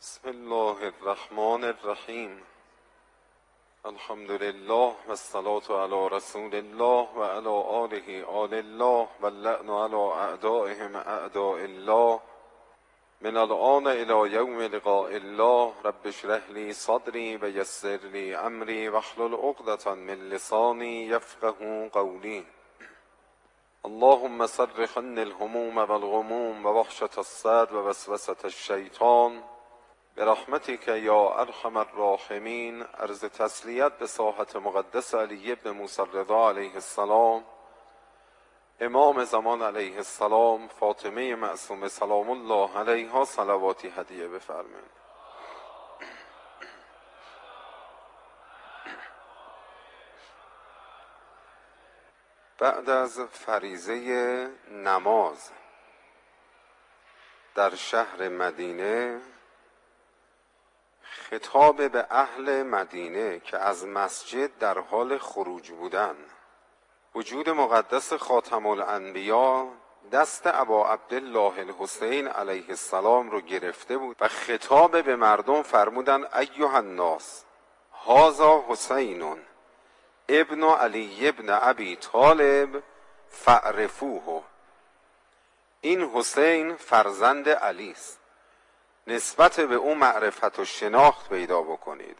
بسم الله الرحمن الرحیم. الحمد لله و الصلاة علی رسول الله و علی آل الله و اللعن علی اعدائهم اعداء الله من الآن الی یوم لقاء الله. رب اشرح لی صدری و یسر لی امری واحلل عقدة من لسانی یفقهوا قولی. اللهم صرف عني الهموم والغموم و وحشة الصدر و وسوسة الشیطان برحمتك یا ارحم الراحمین. عرض تسلیت به ساحت مقدس علی ابن موسی الرضا علیه السلام، امام زمان علیه السلام، فاطمه معصومه سلام الله علیها صلواتی هدیه بفرمایید. بعد از فریضه نماز در شهر مدینه، خطاب به اهل مدینه که از مسجد در حال خروج بودن، وجود مقدس خاتم الانبیا دست ابا عبدالله الحسین علیه السلام رو گرفته بود و خطاب به مردم فرمودن ایها الناس هذا حسین ابن علی ابن ابی طالب فاعرفوه. این حسین فرزند علی است، نسبت به او معرفت و شناخت پیدا بکنید.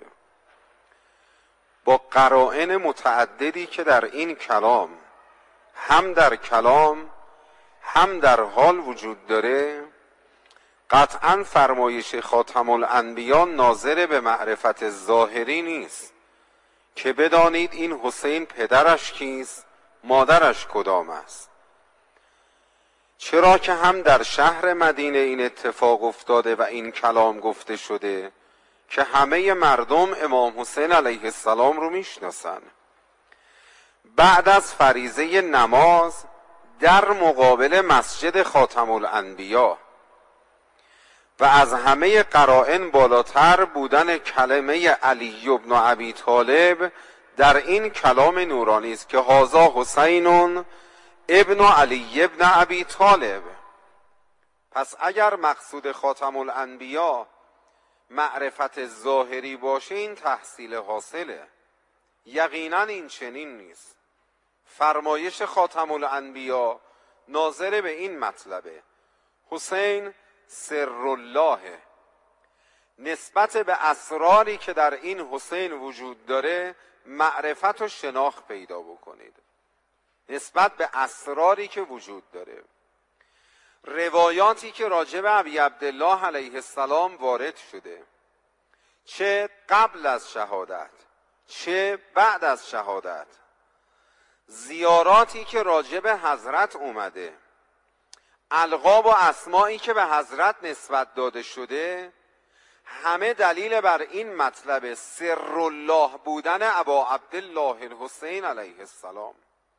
با قرائن متعددی که در این کلام، هم در کلام هم در حال وجود داره، قطعا فرمایش خاتم الانبیا ناظر به معرفت ظاهری نیست که بدانید این حسین پدرش کیست، مادرش کدام است. چرا که هم در شهر مدینه این اتفاق افتاده و این کلام گفته شده که همه مردم امام حسین علیه السلام رو میشناسن. بعد از فریضه نماز در مقابل مسجد خاتم الانبیا و از همه قرائن بالاتر بودن کلمه علی ابن ابی طالب در این کلام نورانی است که هذا حسین ابن علی ابن ابی طالب. پس اگر مقصود خاتم الانبیا معرفت ظاهری باشه، این تحصیل حاصله. یقینا این چنین نیست. فرمایش خاتم الانبیا ناظر به این مطلبه: حسین سر الله. نسبت به اسراری که در این حسین وجود داره معرفت و شناخت پیدا بکنید. نسبت به اسراری که وجود داره، روایاتی که راجع به ابی عبدالله علیه السلام وارد شده، چه قبل از شهادت چه بعد از شهادت، زیاراتی که راجع به حضرت اومده، القاب و اسمایی که به حضرت نسبت داده شده، همه دلیل بر این مطلب سر الله بودن ابا عبدالله الحسین علیه السلام.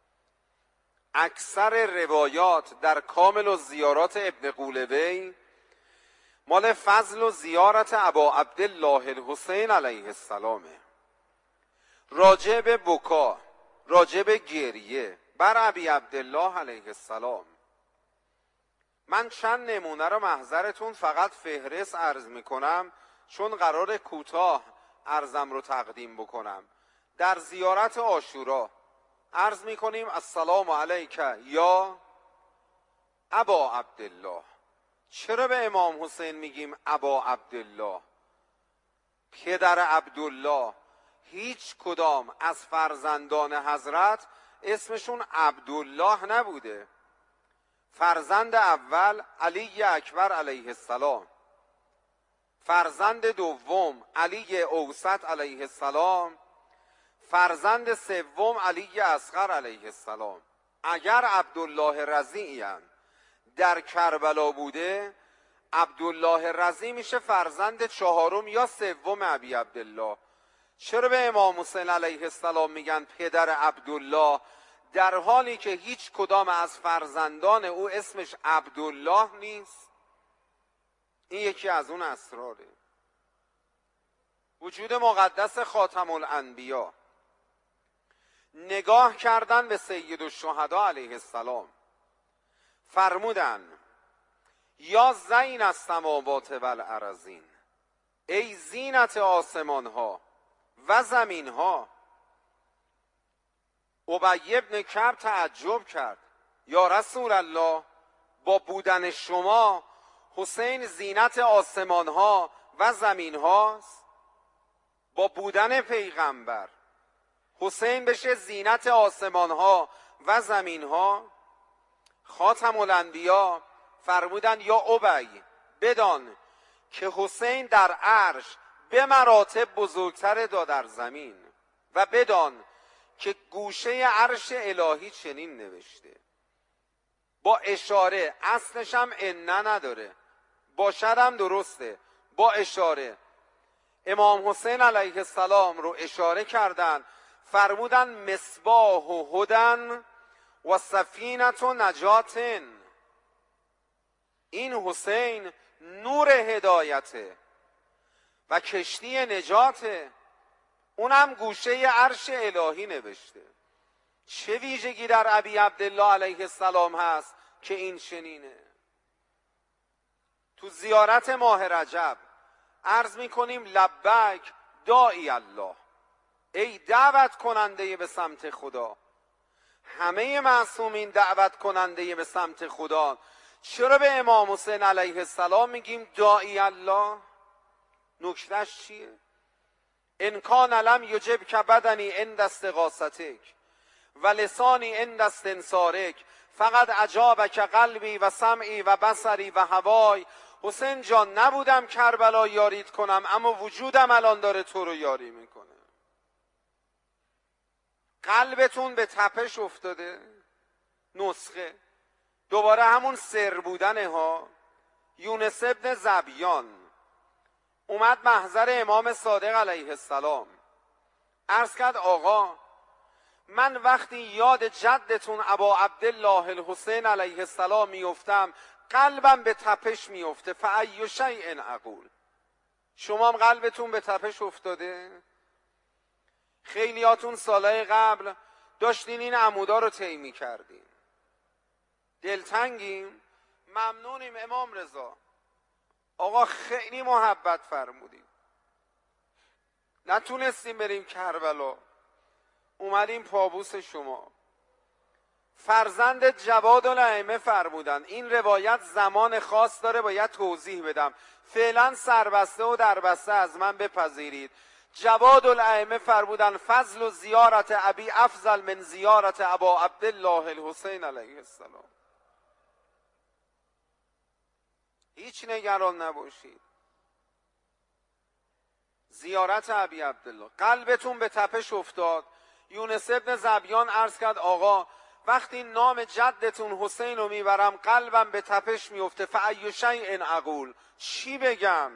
اکثر روایات در کامل و زیارات ابن قولوی مال فضل و زیارت ابا عبدالله الحسین علیه السلامه. راجع به بکا، راجع به گریه بر ابی عبدالله علیه السلام. من چند نمونه رو محضرتون فقط فهرست عرض میکنم، چون قرار کوتاه عرضم رو تقدیم بکنم. در زیارت عاشورا عرض میکنیم السلام علیک یا ابا عبدالله. چرا به امام حسین میگیم ابا عبدالله، پدر عبدالله؟ هیچ کدام از فرزندان حضرت اسمشون عبدالله نبوده. فرزند اول علی اکبر علیه السلام، فرزند دوم علی اوسط علیه السلام، فرزند سوم علی اصغر علیه السلام. اگر عبدالله رضیعی در کربلا بوده، عبدالله رضیع میشه فرزند چهارم یا سوم ابی عبدالله. چرا به امام حسین علیه السلام میگن پدر عبدالله، در حالی که هیچ کدام از فرزندان او اسمش عبدالله نیست؟ این یکی از اون اسراره وجود مقدس خاتم الانبیا. نگاه کردن به سید الشهدا علیه السلام، فرمودن یا زین السماوات والارضین ای زینت آسمان ها و زمین ها. ابی بن کعب تعجب کرد، یا رسول الله، با بودن شما حسین زینت آسمان ها و زمین هاست؟ با بودن پیغمبر حسین بشه زینت آسمان ها و زمین ها؟ خاتم الانبیا فرمودن یا ابی، بدان که حسین در عرش به مراتب بزرگتر در زمین، و بدان که گوشه عرش الهی چنین نوشته. با اشاره، اصلش هم ان نداره، باشد هم درسته، با اشاره امام حسین علیه السلام رو اشاره کردن، فرمودن مصباح و هدن و سفینت و نجاتن. این حسین نور هدایته و کشتی نجاته، اونم گوشه عرش الهی نوشته. چه ویژگی در ابی عبدالله علیه السلام هست که این چنینه؟ تو زیارت ماه رجب عرض میکنیم لبیک داعی الله، ای دعوت کننده به سمت خدا. همه معصومین دعوت کننده به سمت خدا، چرا به امام حسین علیه السلام میگیم داعی الله؟ نکتهش چیه؟ ان کان لم یجب که بدنی عند استغاثتک و لسانی عند استنصارک فقط اجابک قلبی و سمعی و بصری و هوای. حسین جان، نبودم کربلا یاریت کنم، اما وجودم الان داره تو رو یاری میکنه. قلبتون به تپش افتاده؟ نسخه دوباره همون سر بودنه ها. یونس ابن زبیان اومد محضر امام صادق علیه السلام، عرض کرد آقا، من وقتی یاد جدتون ابا عبدالله الحسین علیه السلام میفتم قلبم به تپش میفته، فای شیء اقول. شما هم قلبتون به تپش افتاده؟ خیلیاتون سالهای قبل داشتین این عمودا رو طی می‌کردین. دلتنگیم؟ ممنونیم امام رضا. آقا خیلی محبت فرمودیم، نتونستیم بریم کربلا، اومدیم پابوس شما. فرزند جواد الائمه فرمودن، این روایت زمان خاص داره، باید توضیح بدم، فعلا سربسته و دربسته از من بپذیرید. جواد الائمه فرمودن فضل و زیارت ابی افضل من زیارت ابا عبدالله الحسین علیه السلام. هیچ نگران نباشید، زیارت ابی عبدالله. قلبتون به تپش افتاد. یونس ابن زبیان عرض کرد آقا، وقتی نام جدتون حسین رو میبرم قلبم به تپش میفته، فای شیء اقول، چی بگم؟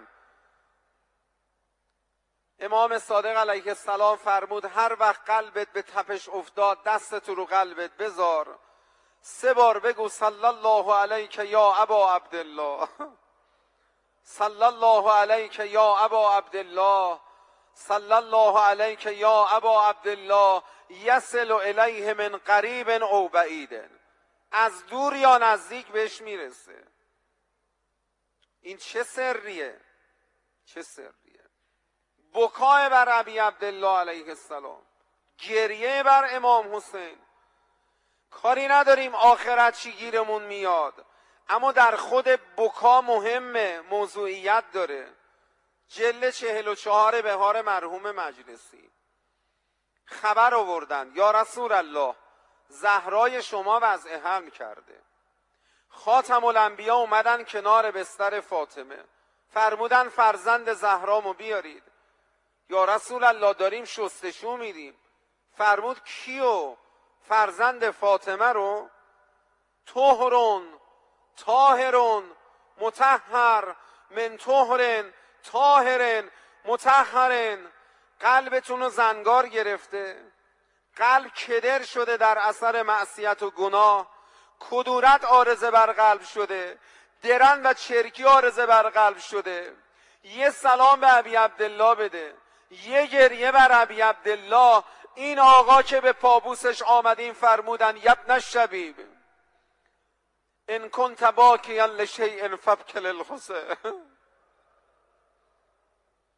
امام صادق علیه السلام فرمود هر وقت قلبت به تپش افتاد دستتو رو قلبت بذار، 3 بار بگو صلی الله علیک یا ابا عبدالله، صلی الله علیک یا ابا عبدالله، صلی الله علیک یا ابا عبدالله، یصل الیه من قریب او بعید. از دور یا نزدیک بهش میرسه. این چه سریه؟ چه سریه؟ بکای بر ابی عبدالله علیه السلام، گریه بر امام حسین. کاری نداریم آخرت چی گیرمون میاد، اما در خود بکا مهمه، موضوعیت داره. جلد 44 بهار مرحوم مجلسی خبر آوردن یا رسول الله، زهرای شما وضع حمل کرده. خاتم الانبیا اومدن کنار بستر فاطمه، فرمودن فرزند زهرامو بیارید. یا رسول الله داریم شستشو میدیم. فرمود کیو؟ فرزند فاطمه رو. طهرون طاهرون مطهر من طهرن طاهرن مطهرن. قلبتون رو زنگار گرفته، قلب کدر شده در اثر معصیت و گناه، کدورت عارضه بر قلب شده، درن و چرکی عارضه بر قلب شده. یه سلام به ابی عبدالله بده، یه گریه بر ابی عبدالله. این آقا که به پابوسش آمدین فرمودن یبن الشبیب ان کنت باکیا لشیء فابکی للحسین.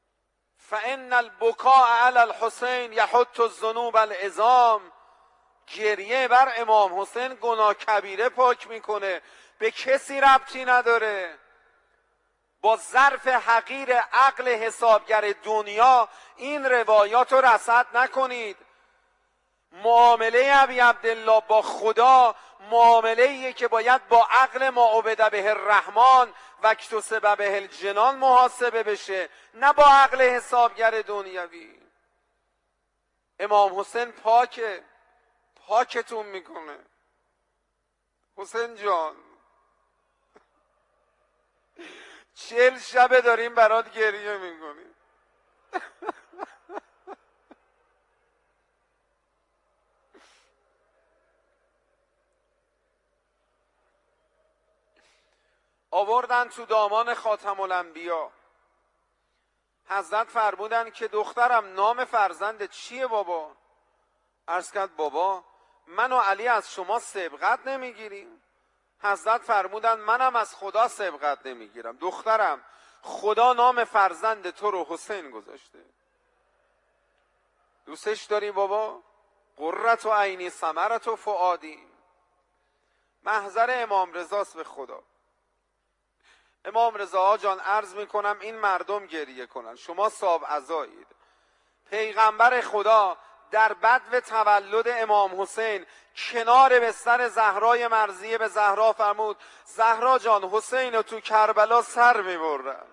فان البکاء علی الحسین یحط الذنوب العظام. گریه بر امام حسین گناه کبیره پاک میکنه، به کسی ربطی نداره. با ظرف حقیر عقل حسابگر دنیا این روایات رو رصد نکنید. معامله ابی عبدالله با خدا معامله‌ایه که باید با عقل ما عبد به الرحمن و اکتسب به الجنان محاسبه بشه، نه با عقل حسابگر دنیوی. امام حسین پاکه، پاکتون میکنه. حسین جان 40 شبه داریم برات گریه میکنیم. آوردن تو دامان خاتم الانبیا. حضرت فرمودن که دخترم نام فرزند چیه بابا؟ عرض کرد بابا من و علی از شما سبقت نمیگیریم. حضرت فرمودن منم از خدا سبقت نمیگیرم. دخترم خدا نام فرزند تو رو حسین گذاشته. دوستش داری بابا؟ قرة عینی ثمرة فؤادی. محضر امام رضاست به خدا. امام رضا جان عرض میکنم این مردم گریه کنن، شما صاحب عزایید. پیغمبر خدا در بدو تولد امام حسین کنار بستر زهرای مرضیه به زهرا فرمود زهرا جان حسین رو تو کربلا سر میبرن.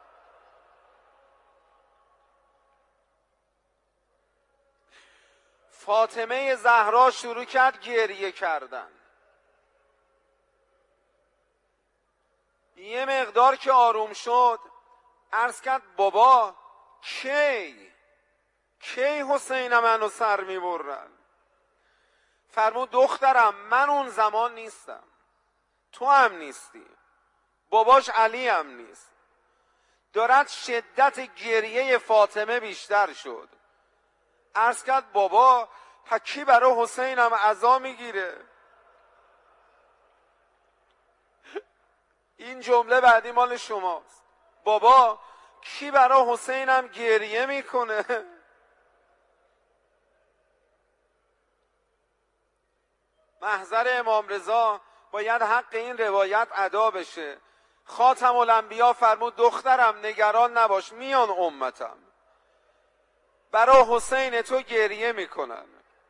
فاطمه زهرا شروع کرد گریه کردن. یه مقدار که آروم شد عرض کرد بابا کی حسین منو سر میبرن؟ فرمود دخترم من اون زمان نیستم، تو هم نیستی، باباش علی هم نیست. دارد شدت گریه فاطمه بیشتر شد. عرض کرد بابا کی برای حسینم عزا میگیره؟ این جمله بعدی مال شماست. بابا کی برای حسینم گریه میکنه؟ محضر امام رضا باید حق این روایت ادا بشه. خاتم الانبیا فرمود دخترم نگران نباش، میان امتم برای حسین تو گریه میکنن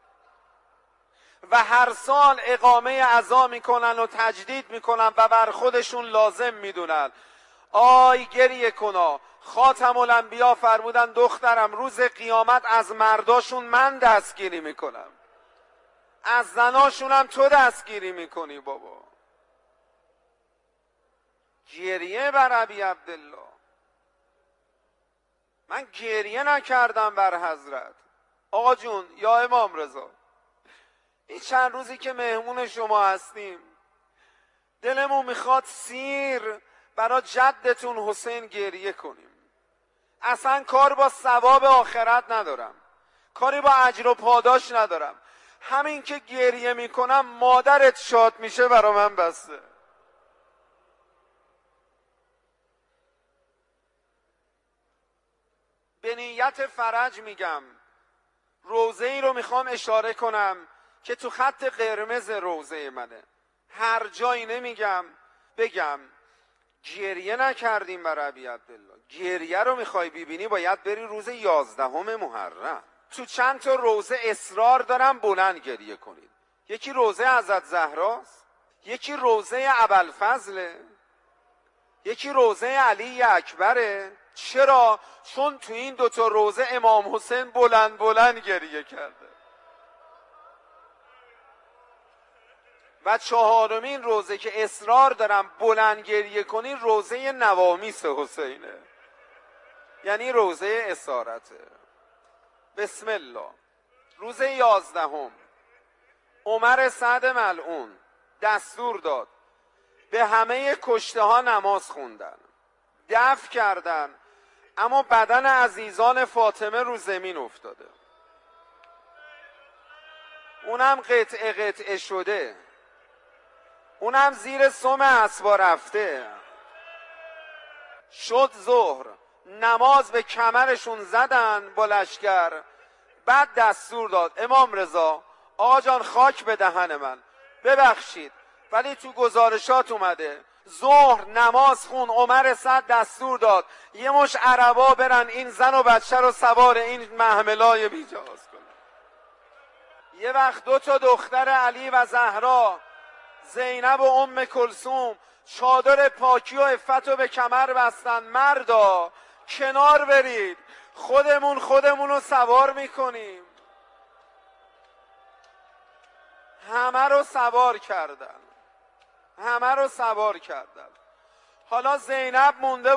و هر سال اقامه عزا میکنن و تجدید میکنن و بر خودشون لازم میدونن. آی گریه کنا. خاتم الانبیا فرمودن دخترم روز قیامت از مرداشون من دستگیری میکنم، از زناشون هم تو دستگیری میکنی. بابا گریه بر ابی عبدالله. من گریه نکردم بر حضرت. آقا جون یا امام رضا این چند روزی که مهمون شما هستیم دلمون میخواد سیر برای جدتون حسین گریه کنیم. اصلا کار با ثواب آخرت ندارم، کاری با اجر و پاداش ندارم. همین که گریه میکنم مادرت شاد میشه برا من بسته. به نیت فرج میگم. روضه ای رو میخوام اشاره کنم که تو خط قرمز روضه منه. هر جایی نمیگم بگم گریه نکردیم برای ابی عبدالله. گریه رو میخوای ببینی باید بری روز 11 محرم. تو چند تا روضه اصرار دارم بلند گریه کنید. یکی روضه حضرت زهراست، یکی روضه ابوالفضله، یکی روضه علی اکبره. چرا؟ چون تو این دوتا روضه امام حسین بلند بلند گریه کرده. و چهارمین روضه که اصرار دارم بلند گریه کنی روضه نوامیس حسینه، یعنی روضه اسارته. بسم الله. روز 11 عمر سعد ملعون دستور داد به همه کشته ها نماز خوندن، دفن کردن، اما بدن عزیزان فاطمه رو زمین افتاده، اونم قطعه قطعه شده، اونم زیر سم اسبا رفته. شد ظهر نماز به کمرشون زدن با لشکر. بعد دستور داد امام رضا آقا جان خاک به دهن من، ببخشید ولی تو گزارشات اومده ظهر نماز خون عمر سعد دستور داد یه مش عربا برن این زن و بچه رو سوار این محملای بیجاز کنن. یه وقت 2 تا دختر علی و زهرا، زینب و ام کلثوم، چادر پاکی و عفت رو به کمر بستن. مردا کنار برید، خودمون رو سوار میکنیم. همه رو سوار کردن. حالا زینب مونده و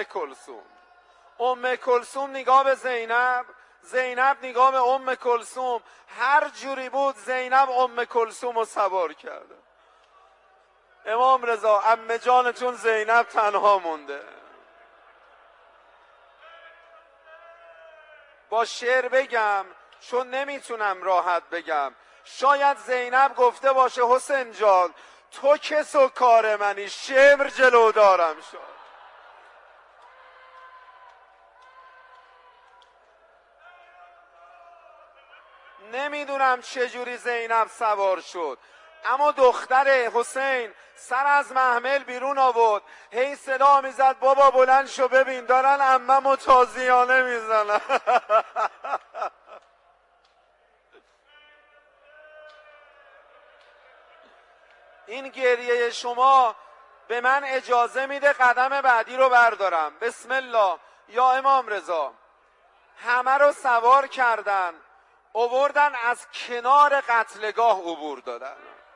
ام کلثوم نگاه به زینب نگاه به ام کلثوم. هر جوری بود زینب ام کلثوم رو سوار کرده. امام رضا عمه جانتون زینب تنها مونده. با شعر بگم چون نمیتونم راحت بگم. شاید زینب گفته باشه حسین جان تو کس و کار منی، شمر جلو دارم شد. نمیدونم چجوری زینب سوار شد، اما دختر حسین سر از محمل بیرون آورد، هی صدا میزد بابا بلند شو ببین دارن عممو تازیانه میزنن. این گریه شما به من اجازه میده قدم بعدی رو بردارم. بسم الله. یا امام رضا همه رو سوار کردن، آوردن از کنار قتلگاه عبور دادن.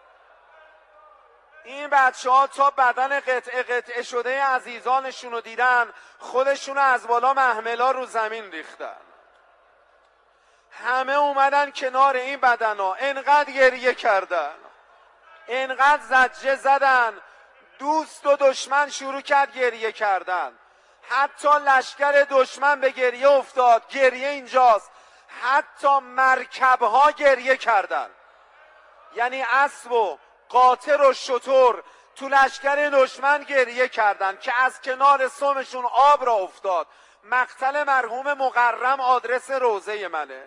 این بچه ها تا بدن قطعه شده عزیزانشون رو دیدن خودشون از بالا محملا رو زمین ریختن. همه اومدن کنار این بدن ها، انقدر گریه کردن، انقدر زجه زدن، دوست و دشمن شروع کرد گریه کردن. حتی لشکر دشمن به گریه افتاد. گریه اینجاست، حتی مرکبها گریه کردن، یعنی اسب و قاطر و شتر تو لشکر دشمن گریه کردن که از کنار سمشون آب را افتاد. مقتل مرحوم مقرم آدرس روزه منه.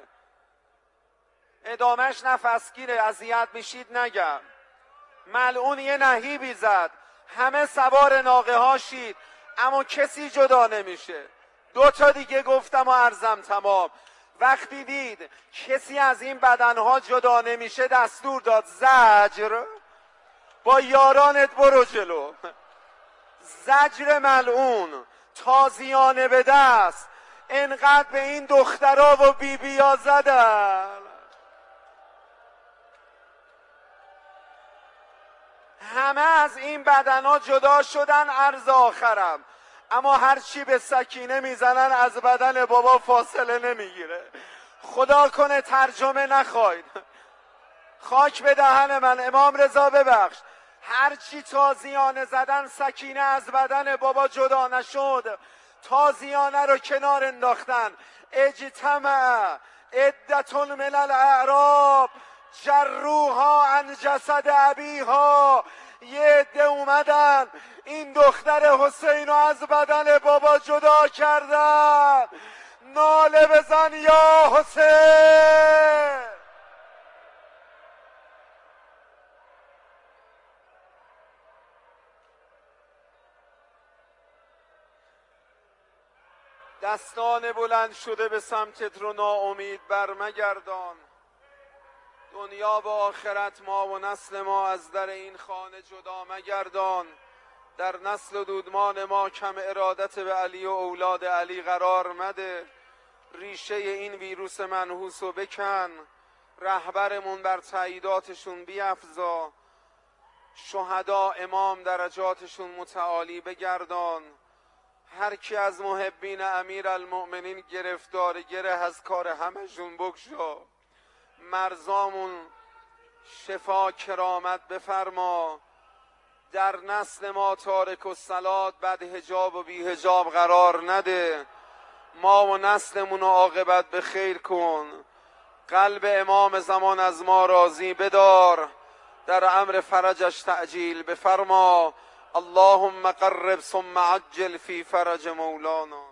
ادامش نفسگیره، اذیت میشید نگم. ملعون یه نهیبی زد، همه سوار ناقه ها شید، اما کسی جدا نمیشه. 2 تا دیگه گفتم و عرضم تمام. وقتی دید کسی از این بدنها جدا نمیشه دستور داد زجر، با یارانت برو جلو. زجر ملعون تازیانه به دست، انقدر به این دخترها و بیبیا زدن. همه از این بدنها جدا شدن عرض آخرم، اما هرچی به سکینه میزنن از بدن بابا فاصله نمیگیره. خدا کنه ترجمه نخواید. خاک به دهن من امام رضا ببخش. هرچی تازیانه زدن سکینه از بدن بابا جدا نشد. تازیانه رو کنار انداختن. اجتمع عدتون من الاعراب جروها عن جسد ابیها. یه عده اومدن این دختر حسین رو از بدن بابا جدا کردن. ناله بزن یا حسین. دستان بلند شده به سمتت رو ناامید برمگردان. دنیا و آخرت ما و نسل ما از در این خانه جدا مگردان. در نسل و دودمان ما کم ارادت به علی و اولاد علی قرار مده. ریشه این ویروس منحوس رو بکن، رهبرمون بر تاییداتشون بیفزا، شهدا امام درجاتشون متعالی بگردان. هر کی از محبین امیر المؤمنین گرفتار گره از کار همشون بگشا. مرزامون شفا کرامت بفرما. در نسل ما تارک الصلات بد حجاب و بی حجاب قرار نده. ما و نسلمون عاقبت به خیر کن. قلب امام زمان از ما راضی بدار. در امر فرجش تعجیل بفرما. اللهم قرب ثم عجل فی فرج مولانا.